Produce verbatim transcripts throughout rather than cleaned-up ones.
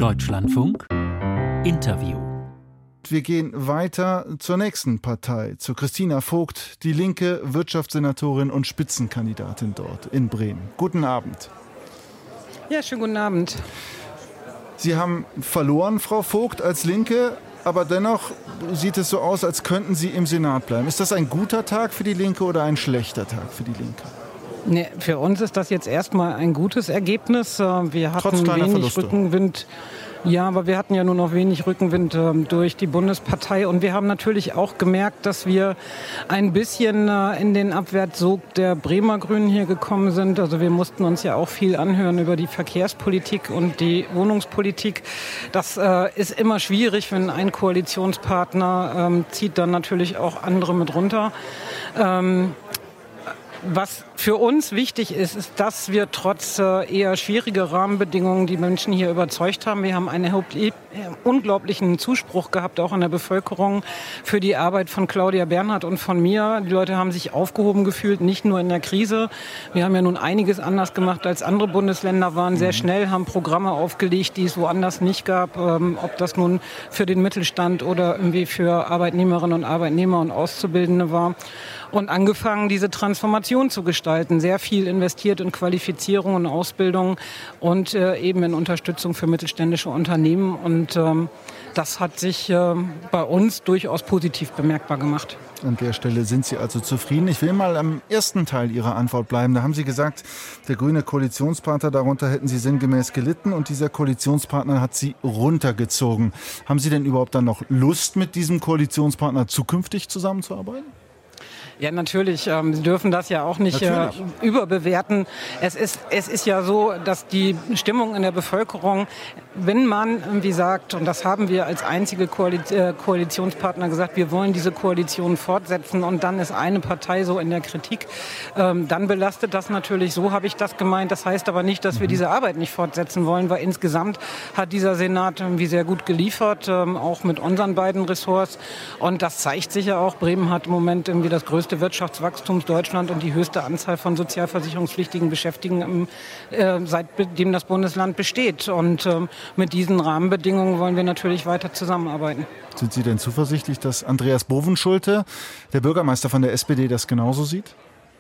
Deutschlandfunk Interview. Wir gehen weiter zur nächsten Partei, zu Christina Vogt, die linke Wirtschaftssenatorin und Spitzenkandidatin dort in Bremen. Guten Abend. Ja, schönen guten Abend. Sie haben verloren, Frau Vogt, als Linke, aber dennoch sieht es so aus, als könnten Sie im Senat bleiben. Ist das ein guter Tag für die Linke oder ein schlechter Tag für die Linke? Nee, für uns ist das jetzt erstmal ein gutes Ergebnis. Wir hatten wenig Verluste. Rückenwind. Ja, aber wir hatten ja nur noch wenig Rückenwind äh, durch die Bundespartei. Und wir haben natürlich auch gemerkt, dass wir ein bisschen äh, in den Abwärtssog der Bremer Grünen hier gekommen sind. Also wir mussten uns ja auch viel anhören über die Verkehrspolitik und die Wohnungspolitik. Das äh, ist immer schwierig, wenn ein Koalitionspartner ähm, zieht dann natürlich auch andere mit runter. Ähm, Was für uns wichtig ist, ist, dass wir trotz äh, eher schwieriger Rahmenbedingungen die Menschen hier überzeugt haben. Wir haben einen äh, unglaublichen Zuspruch gehabt, auch in der Bevölkerung, für die Arbeit von Claudia Bernhardt und von mir. Die Leute haben sich aufgehoben gefühlt, nicht nur in der Krise. Wir haben ja nun einiges anders gemacht als andere Bundesländer, waren sehr schnell, haben Programme aufgelegt, die es woanders nicht gab. Ähm, ob das nun für den Mittelstand oder irgendwie für Arbeitnehmerinnen und Arbeitnehmer und Auszubildende war. Und angefangen, diese Transformation zu gestalten. Sehr viel investiert in Qualifizierung und Ausbildung und äh, eben in Unterstützung für mittelständische Unternehmen. Und ähm, das hat sich äh, bei uns durchaus positiv bemerkbar gemacht. An der Stelle sind Sie also zufrieden. Ich will mal am ersten Teil Ihrer Antwort bleiben. Da haben Sie gesagt, der grüne Koalitionspartner, darunter hätten Sie sinngemäß gelitten und dieser Koalitionspartner hat Sie runtergezogen. Haben Sie denn überhaupt dann noch Lust, mit diesem Koalitionspartner zukünftig zusammenzuarbeiten? Ja, natürlich. Ähm, Sie dürfen das ja auch nicht äh, überbewerten. Es ist, es ist ja so, dass die Stimmung in der Bevölkerung, wenn man irgendwie sagt, und das haben wir als einzige Koaliz- äh, Koalitionspartner gesagt, wir wollen diese Koalition fortsetzen und dann ist eine Partei so in der Kritik, ähm, dann belastet das natürlich. So habe ich das gemeint. Das heißt aber nicht, dass wir diese Arbeit nicht fortsetzen wollen, weil insgesamt hat dieser Senat irgendwie sehr gut geliefert, ähm, auch mit unseren beiden Ressorts. Und das zeigt sich ja auch. Bremen hat im Moment irgendwie das größte Wirtschaftswachstum Deutschland und die höchste Anzahl von sozialversicherungspflichtigen Beschäftigten, äh, seitdem das Bundesland besteht. Und äh, mit diesen Rahmenbedingungen wollen wir natürlich weiter zusammenarbeiten. Sind Sie denn zuversichtlich, dass Andreas Bovenschulte, der Bürgermeister von der S P D, das genauso sieht?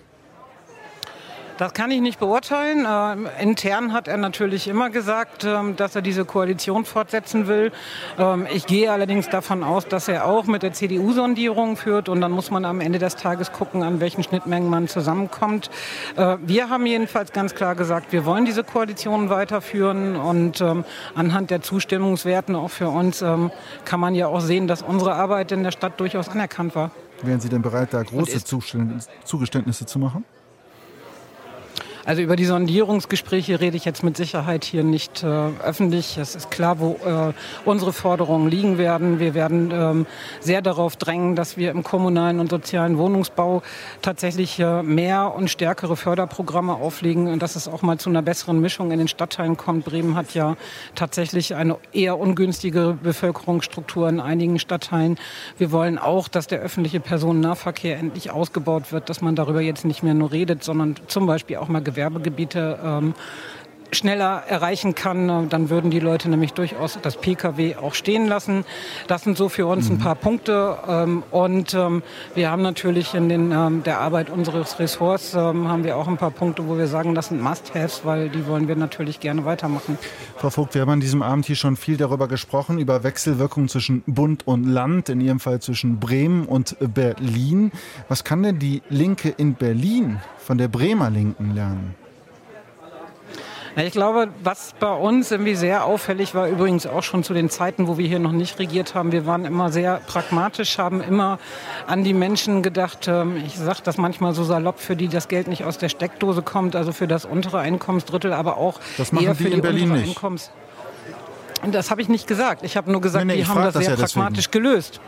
Das kann ich nicht beurteilen. Äh, intern hat er natürlich immer gesagt, ähm, dass er diese Koalition fortsetzen will. Ähm, ich gehe allerdings davon aus, dass er auch mit der C D U Sondierungen führt. Und dann muss man am Ende des Tages gucken, an welchen Schnittmengen man zusammenkommt. Äh, wir haben jedenfalls ganz klar gesagt, wir wollen diese Koalition weiterführen. Und ähm, anhand der Zustimmungswerten auch für uns ähm, kann man ja auch sehen, dass unsere Arbeit in der Stadt durchaus anerkannt war. Wären Sie denn bereit, da große Zugeständnisse zu machen? Also über die Sondierungsgespräche rede ich jetzt mit Sicherheit hier nicht äh, öffentlich. Es ist klar, wo äh, unsere Forderungen liegen werden. Wir werden ähm, sehr darauf drängen, dass wir im kommunalen und sozialen Wohnungsbau tatsächlich äh, mehr und stärkere Förderprogramme auflegen und dass es auch mal zu einer besseren Mischung in den Stadtteilen kommt. Bremen hat ja tatsächlich eine eher ungünstige Bevölkerungsstruktur in einigen Stadtteilen. Wir wollen auch, dass der öffentliche Personennahverkehr endlich ausgebaut wird, dass man darüber jetzt nicht mehr nur redet, sondern zum Beispiel auch mal Gewerbegebiete ähm, schneller erreichen kann, dann würden die Leute nämlich durchaus das Pkw auch stehen lassen. Das sind so für uns ein paar Punkte. Ähm, und ähm, wir haben natürlich in den, ähm, der Arbeit unseres Ressorts ähm, haben wir auch ein paar Punkte, wo wir sagen, das sind Must-Haves, weil die wollen wir natürlich gerne weitermachen. Frau Vogt, wir haben an diesem Abend hier schon viel darüber gesprochen, über Wechselwirkungen zwischen Bund und Land, in Ihrem Fall zwischen Bremen und Berlin. Was kann denn die Linke in Berlin von der Bremer Linken lernen? Ich glaube, was bei uns irgendwie sehr auffällig war, übrigens auch schon zu den Zeiten, wo wir hier noch nicht regiert haben, wir waren immer sehr pragmatisch, haben immer an die Menschen gedacht, ich sage das manchmal so salopp, für die das Geld nicht aus der Steckdose kommt, also für das untere Einkommensdrittel, aber auch das machen eher für die, in die Berlin untere nicht. Einkommens. Das habe ich nicht gesagt. Ich habe nur gesagt, nee, nee, die haben das sehr das ja pragmatisch deswegen. gelöst.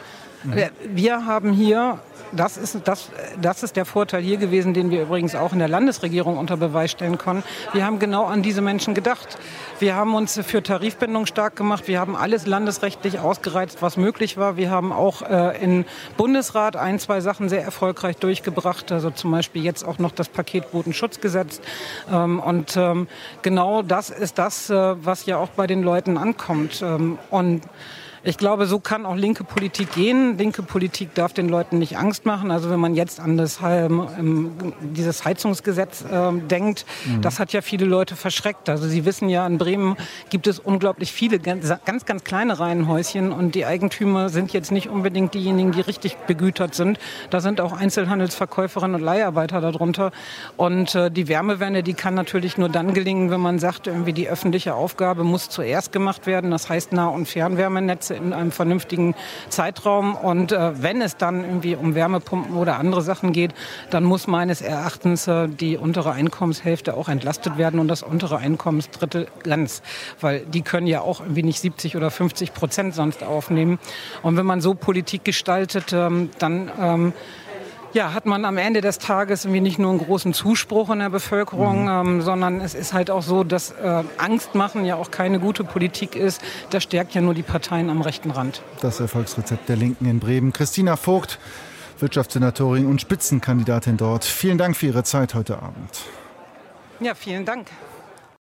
Mhm. Wir haben hier, das ist, das, das ist der Vorteil hier gewesen, den wir übrigens auch in der Landesregierung unter Beweis stellen konnten. Wir haben genau an diese Menschen gedacht. Wir haben uns für Tarifbindung stark gemacht. Wir haben alles landesrechtlich ausgereizt, was möglich war. Wir haben auch äh, im Bundesrat ein, zwei Sachen sehr erfolgreich durchgebracht. Also zum Beispiel jetzt auch noch das Paket Botenschutzgesetz. Ähm, und ähm, genau das ist das, äh, was ja auch bei den Leuten ankommt. Ähm, und ich glaube, so kann auch linke Politik gehen. Linke Politik darf den Leuten nicht Angst machen. Also wenn man jetzt an das, ähm, dieses Heizungsgesetz äh, denkt, mhm. das hat ja viele Leute verschreckt. Also Sie wissen ja, in Bremen gibt es unglaublich viele ganz, ganz, ganz kleine Reihenhäuschen und die Eigentümer sind jetzt nicht unbedingt diejenigen, die richtig begütert sind. Da sind auch Einzelhandelsverkäuferinnen und Leiharbeiter darunter. Und äh, die Wärmewende, die kann natürlich nur dann gelingen, wenn man sagt, irgendwie die öffentliche Aufgabe muss zuerst gemacht werden. Das heißt Nah- und Fernwärmenetze in einem vernünftigen Zeitraum. Und äh, wenn es dann irgendwie um Wärmepumpen oder andere Sachen geht, dann muss meines Erachtens äh, die untere Einkommenshälfte auch entlastet werden und das untere Einkommensdrittel ganz. Weil die können ja auch irgendwie nicht siebzig oder fünfzig Prozent sonst aufnehmen. Und wenn man so Politik gestaltet, ähm, dann ähm, ja, hat man am Ende des Tages irgendwie nicht nur einen großen Zuspruch in der Bevölkerung, mhm. ähm, sondern es ist halt auch so, dass äh, Angst machen ja auch keine gute Politik ist. Das stärkt ja nur die Parteien am rechten Rand. Das Erfolgsrezept der Linken in Bremen. Christina Vogt, Wirtschaftssenatorin und Spitzenkandidatin dort. Vielen Dank für Ihre Zeit heute Abend. Ja, vielen Dank.